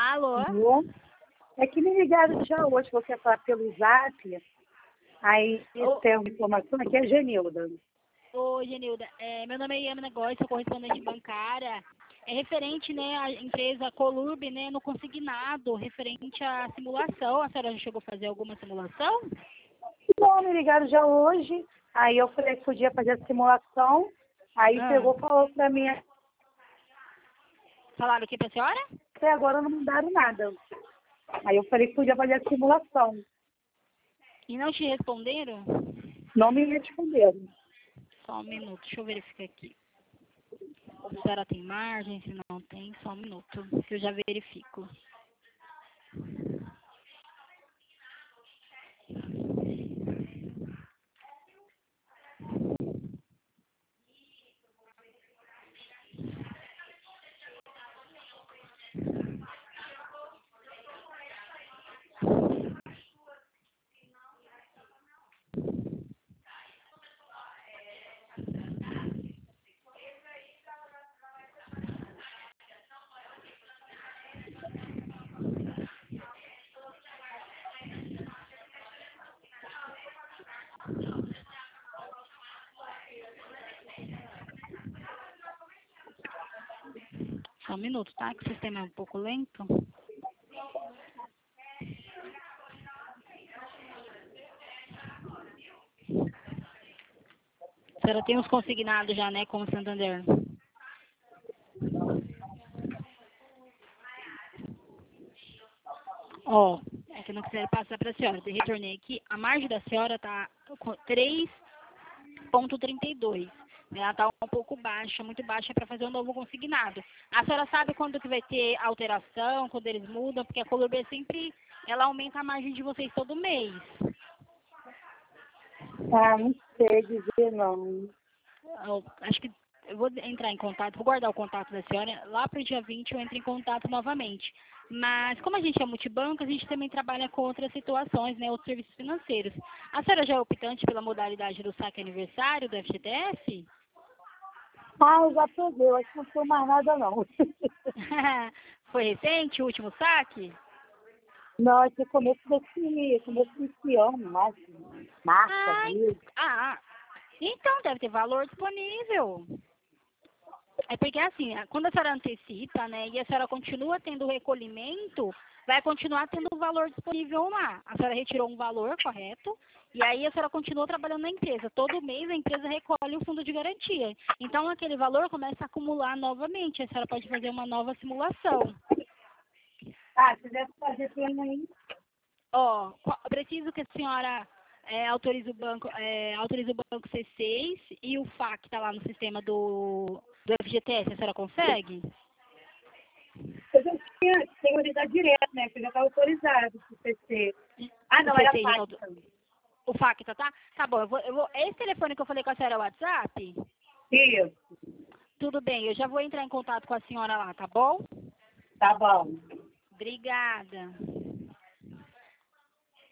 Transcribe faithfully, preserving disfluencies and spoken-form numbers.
Alô? Alô? É que me ligaram já hoje, você fala pelo Zap. Aí Ô, tem uma informação aqui, é Genilda. ô Genilda, é, meu nome é Iana Negócio, sou correspondente bancária. É referente, né, à empresa Colurb, né, no consignado, referente à simulação. A senhora já chegou a fazer alguma simulação? Bom, me ligaram já hoje. Aí eu falei que podia fazer a simulação. Aí Ah, pegou e falou pra mim, falaram o que pra senhora? até agora não mandaram nada. Aí eu falei que podia fazer a simulação. E não te responderam? Não me responderam. Só um minuto, deixa eu verificar aqui. Se a senhora tem margem, se não tem, só um minuto, que eu já verifico. Só um minuto, tá? Que o sistema é um pouco lento. A senhora tem uns consignados já, né, com o Santander? Ó, é que eu não quiser passar para a senhora. Eu retornei aqui. A margem da senhora tá com três vírgula trinta e dois. Né? Ela tá um pouco baixa, muito baixa para fazer um novo consignado. A senhora sabe quando que vai ter alteração, quando eles mudam? Porque a Colurb sempre, ela aumenta a margem de vocês todo mês. Ah, não sei dizer não. Eu acho que eu vou entrar em contato, vou guardar o contato da senhora. Lá para o dia vinte eu entro em contato novamente. Mas como a gente é multibanco, a gente também trabalha com outras situações, né, outros serviços financeiros. A senhora já é optante pela modalidade do saque aniversário do F G T S? Ah, eu já peguei, eu acho que não foi mais nada não. Foi recente o último saque? Não, esse é começo desse, começo desse ano, março, março, Ah, abril. ah, então deve ter valor disponível. É porque assim, quando a senhora antecipa, né, e a senhora continua tendo recolhimento, vai continuar tendo o valor disponível lá. A senhora retirou um valor, correto? E aí a senhora continua trabalhando na empresa. Todo mês a empresa recolhe o fundo de garantia. Então aquele valor começa a acumular novamente. A senhora pode fazer uma nova simulação. Ah, se deve fazer plano aí. Ó, qual- preciso que a senhora é, autorize o banco, é, autorize o banco C seis e o F A Q está lá no sistema do, do F G T S. A senhora consegue? Eu já tinha seguridade direta, né? Que eu já estava autorizado pro P C. Ah, O não, era C seis já tá auto- fácil. O F A Q, tá? Tá, tá bom, eu vou, eu vou. Esse telefone que eu falei com a senhora é o WhatsApp? Isso, Tudo bem, eu já vou entrar em contato com a senhora lá, tá bom? tá bom. Obrigada.